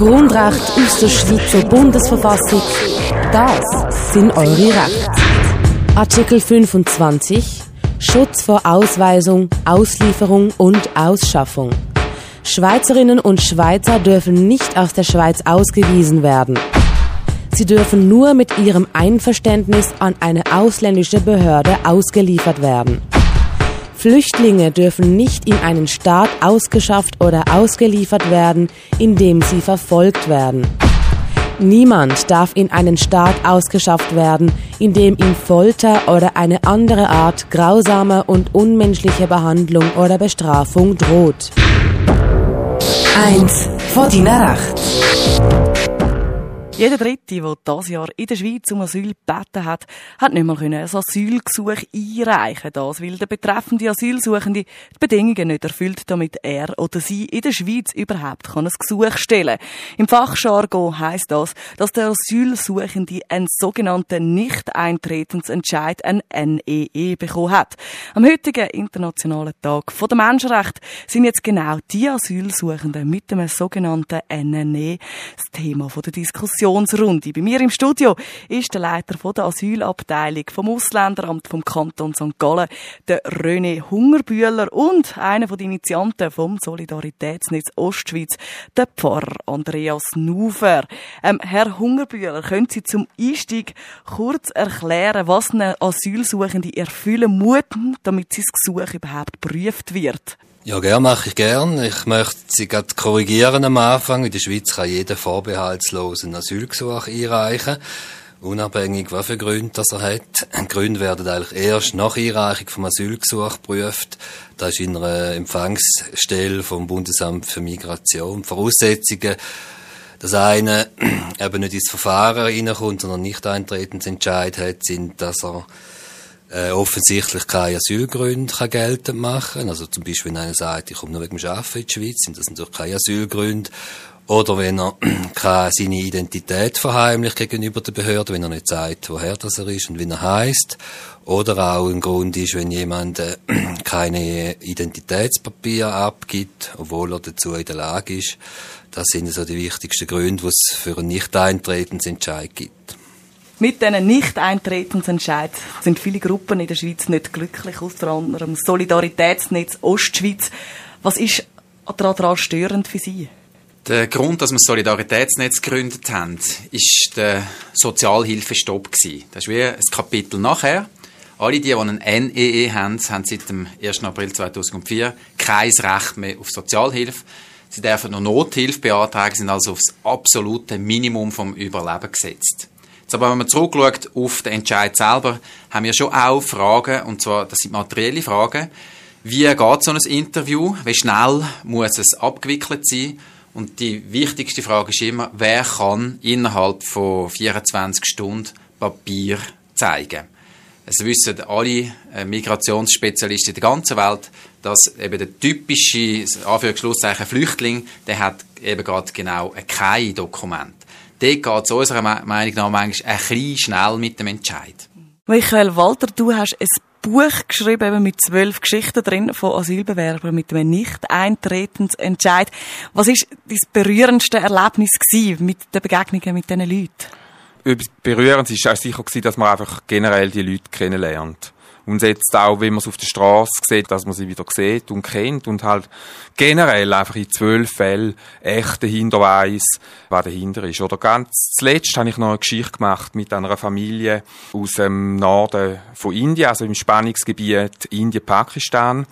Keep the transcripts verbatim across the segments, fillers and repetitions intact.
Grundrechte aus der Schweizer Bundesverfassung, das sind eure Rechte. Artikel fünfundzwanzig Schutz vor Ausweisung, Auslieferung und Ausschaffung. Schweizerinnen und Schweizer dürfen nicht aus der Schweiz ausgewiesen werden. Sie dürfen nur mit ihrem Einverständnis an eine ausländische Behörde ausgeliefert werden. Flüchtlinge dürfen nicht in einen Staat ausgeschafft oder ausgeliefert werden, in dem sie verfolgt werden. Niemand darf in einen Staat ausgeschafft werden, in dem ihm Folter oder eine andere Art grausamer und unmenschlicher Behandlung oder Bestrafung droht. Eins von deinen Rechten. Jeder Dritte, der dieses Jahr in der Schweiz um Asyl gebeten hat, hat nicht mal ein Asylgesuch einreichen können. Das, weil der betreffende Asylsuchende die Bedingungen nicht erfüllt, damit er oder sie in der Schweiz überhaupt ein Gesuch stellen kann. Im Fachjargon heisst das, dass der Asylsuchende einen sogenannten Nicht-Eintretensentscheid, ein N E E, bekommen hat. Am heutigen Internationalen Tag der Menschenrechte sind jetzt genau die Asylsuchenden mit dem sogenannten N N E das Thema der Diskussion. Runde. Bei mir im Studio ist der Leiter der Asylabteilung vom Ausländeramt vom Kanton Sankt Gallen, der René Hungerbühler, und einer der Initianten vom Solidaritätsnetz Ostschweiz, der Pfarrer Andreas Nufer. Ähm, Herr Hungerbühler, können Sie zum Einstieg kurz erklären, was eine Asylsuchende erfüllen muss, damit sein Gesuch überhaupt geprüft wird? Ja, gern, mache ich gern. Ich möchte Sie gerade korrigieren am Anfang. In der Schweiz kann jeder vorbehaltslos ein Asylgesuch einreichen, unabhängig, was für Gründe das er hat. Die Gründe werden eigentlich erst nach Einreichung vom Asylgesuch geprüft. Das ist in einer Empfangsstelle vom Bundesamt für Migration. Die Voraussetzungen, dass einer eben nicht ins Verfahren reinkommt, sondern nicht Eintretensentscheid hat, sind, dass er Äh, offensichtlich keine Asylgründe kann geltend machen. Also zum Beispiel, wenn einer sagt, ich komme nur wegen dem Arbeiten in die Schweiz, sind das natürlich keine Asylgründe. Oder wenn er kann seine Identität verheimlicht gegenüber der Behörde, wenn er nicht sagt, woher das er ist und wie er heisst. Oder auch ein Grund ist, wenn jemand äh, keine Identitätspapiere abgibt, obwohl er dazu in der Lage ist. Das sind so die wichtigsten Gründe, die es für einen Nicht-Eintretensentscheid gibt. Mit diesen Nicht-Eintretensentscheid sind viele Gruppen in der Schweiz nicht glücklich, unter anderem Solidaritätsnetz Ostschweiz. Was ist daran störend für Sie? Der Grund, dass wir das Solidaritätsnetz gegründet haben, ist der Sozialhilfestopp gewesen. Das ist wie ein Kapitel nachher. Alle die, die einen N E E haben, haben seit dem ersten April zweitausendvier kein Recht mehr auf Sozialhilfe. Sie dürfen noch Nothilfe beantragen, sind also auf das absolute Minimum vom Überleben gesetzt. Aber wenn man zurückschaut auf den Entscheid selber, haben wir schon auch Fragen, und zwar, das sind materielle Fragen. Wie geht so ein Interview? Wie schnell muss es abgewickelt sein? Und die wichtigste Frage ist immer, wer kann innerhalb von vierundzwanzig Stunden Papier zeigen? Es wissen alle Migrationsspezialisten in der ganzen Welt, dass eben der typische, Anführungsschlusszeichen, Flüchtling, der hat eben gerade genau kein Dokument. Dort geht es unserer Meinung nach manchmal ein bisschen schnell mit dem Entscheid. Michael Walter, du hast ein Buch geschrieben eben mit zwölf Geschichten drin von Asylbewerbern mit einem Nicht-Eintretensentscheid. Was war dein berührendste Erlebnis gewesen mit den Begegnungen mit diesen Leuten? Berührend war sicher, dass man einfach generell die Leute kennenlernt. Und jetzt auch, wenn man es auf der Straße sieht, dass man sie wieder sieht und kennt und halt generell einfach in zwölf Fällen echt dahinter weiss, was dahinter ist. Oder ganz zuletzt habe ich noch eine Geschichte gemacht mit einer Familie aus dem Norden von Indien, also im Spannungsgebiet Indien-Pakistan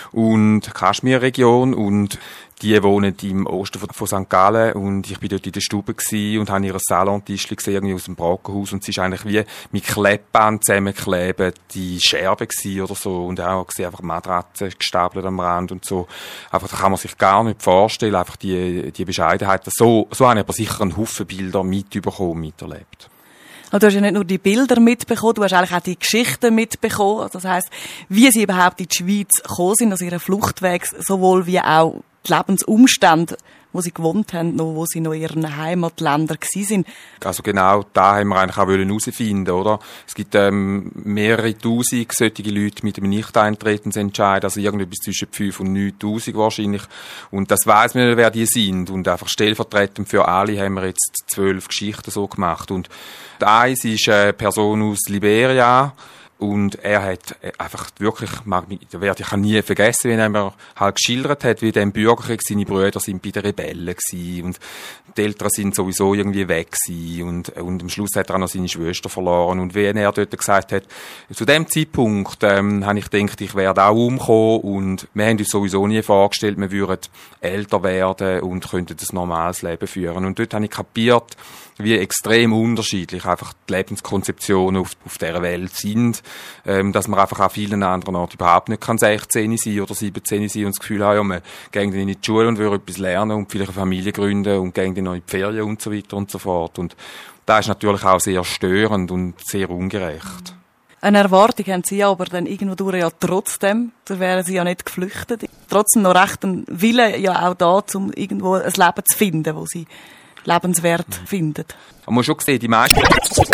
und Kaschmir-Region, und die wohnen im Osten von Sankt Gallen, und ich bin dort in der Stube gsi und habe ihr Salontischli gesehen, irgendwie aus dem Brockenhaus, und es ist eigentlich wie mit Klebband zusammenkleben, die Scherben gsi oder so, und auch gesehen einfach Matratzen gestapelt am Rand und so. Einfach, da kann man sich gar nicht vorstellen, einfach die, die Bescheidenheit. So, so habe ich aber sicher einen Haufen Bilder mitbekommen, miterlebt. Aber du hast ja nicht nur die Bilder mitbekommen, du hast eigentlich auch die Geschichten mitbekommen. Das heisst, wie sie überhaupt in die Schweiz gekommen sind, also ihren Fluchtweg sowohl wie auch die Lebensumstände, wo sie gewohnt haben, noch, wo sie noch in ihren Heimatländern gewesen sind. Also genau, da haben wir eigentlich auch herausfinden, oder? Es gibt ähm, mehrere Tausend solche Leute mit einem Nicht-Eintretensentscheid, also irgendetwas zwischen fünf und neuntausend wahrscheinlich. Und das weiss man nicht, wer die sind. Und einfach stellvertretend für alle haben wir jetzt zwölf Geschichten so gemacht. Und eins ist eine Person aus Liberia. Und er hat einfach wirklich, mag mich, das werde ich nie vergessen, wenn er mir halt geschildert hat, wie der im Bürgerkrieg seine Brüder sind bei den Rebellen gewesen und die Eltern sind sowieso irgendwie weg gewesen und, und am Schluss hat er auch noch seine Schwester verloren. Und wie er dort gesagt hat, zu dem Zeitpunkt, ähm, habe ich gedacht, ich werde auch umkommen und wir haben uns sowieso nie vorgestellt, wir würden älter werden und könnten ein normales Leben führen. Und dort habe ich kapiert, wie extrem unterschiedlich einfach die Lebenskonzeptionen auf, auf dieser Welt sind, ähm, dass man einfach an vielen anderen Orten überhaupt nicht kann sechzehn sein oder siebzehn sein und das Gefühl haben, ja, man geht dann in die Schule und will etwas lernen und vielleicht eine Familie gründen und geht dann noch in die Ferien und so weiter und so fort. Und das ist natürlich auch sehr störend und sehr ungerecht. Eine Erwartung haben sie aber dann irgendwo durch ja trotzdem, da wären sie ja nicht geflüchtet. Trotzdem noch recht ein Wille ja auch da, um irgendwo ein Leben zu finden, wo sie lebenswert mhm. findet. Man muss schon sehen, die meisten